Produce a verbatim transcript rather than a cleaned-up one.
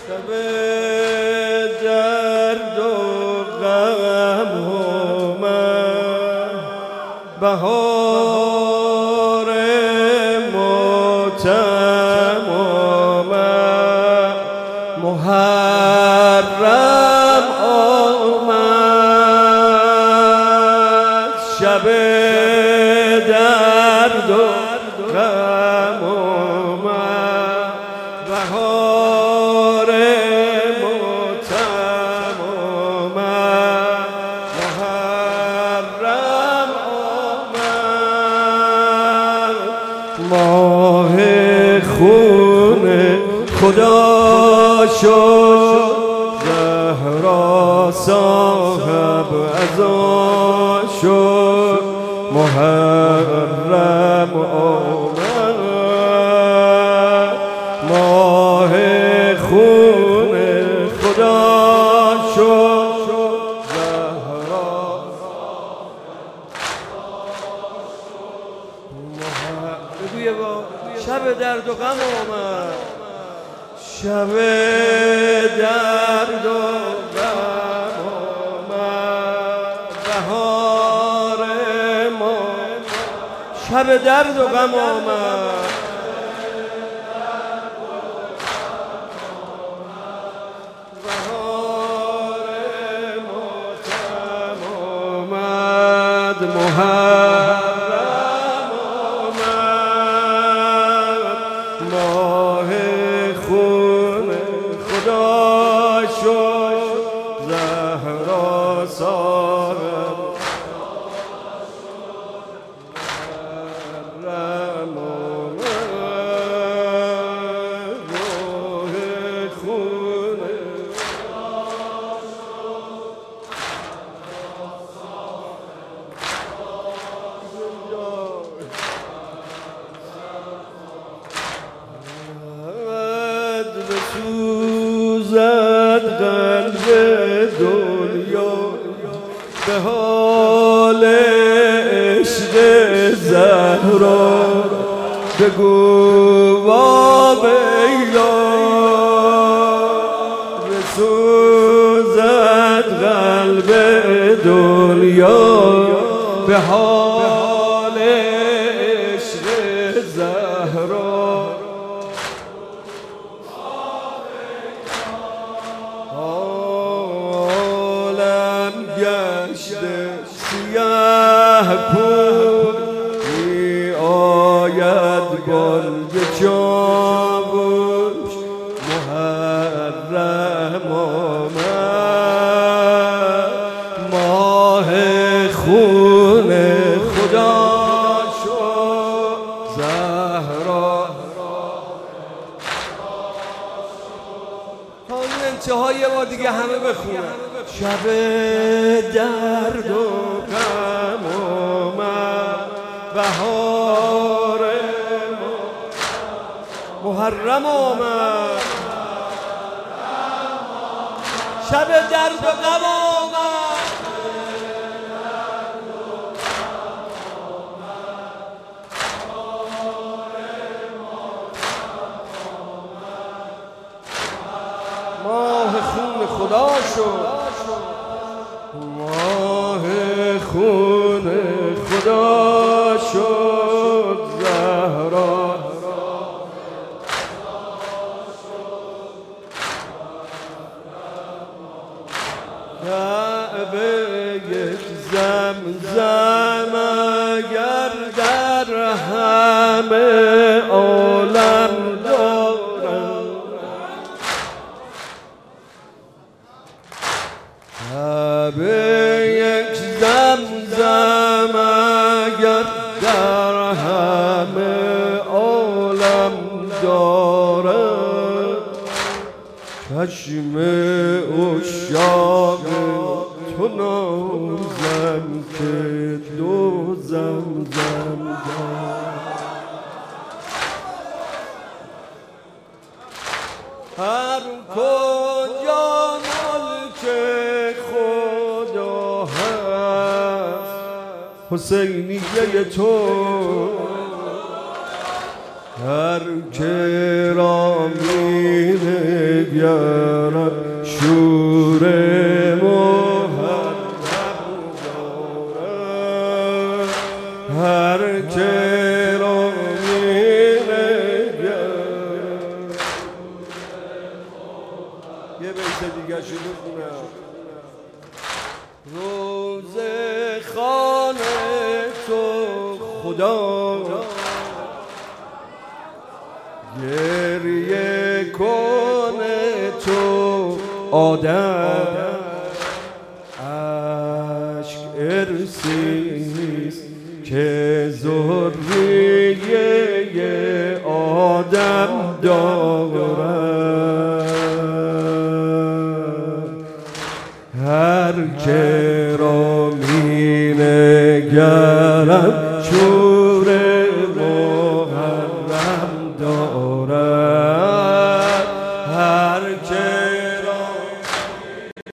شب درد و غم اومد، بهار ماتم اومد، محرم آمد. شب درد و غم اومد، بهار ماتم اومد، محرم آمد. ماه خون خدا شد، زهرا صاحب عزا شد، محرم آمد. ماه خون خدا شد، زهرا بگویه با شب درد و غم آمد، شب درد و غم آمد، بهار ما. شب درد و غم آمد، بهار ماتم آمد، محرم آمد. ماه خون خدا شد، زهرا صاحب محرم آمد. ماه خون بسوزد قلب دنیا، به حال عشق زهرا. بگو با بیلا، بسوزد قلب دنیا، به حال عشق زهرا. عالم گشته سیاه پود، می آید بانگ چاوش، محرم آمد. ماه خون خدا شد، زهرا. تا این انتهای یه بار دیگه همه بخونن. شب درد و غم آمد، بهار محرم آمد. شب درد و غم آمد، ماه خون خدا شد، ماه خون خدا شد، زهرا. کعبه یک زمزم اگر در همه عالم دارم، کعبه یک زمزم اگر در همه عالم دارم، چشم عشاق تو نازم که دو زمزم دارم. هر کجا ملک خدا هست، حسینیه تو هر که را می‌نگرد شور محرم دارد، هر که را می‌نگرد. یه بیت دیگه شروع کنم. روزه خانه تو خدا گریه کنه تو آدم، عشق ارسیست که ذریه آدم دارد. هر که را می نگرد شور محرم دارد، هر که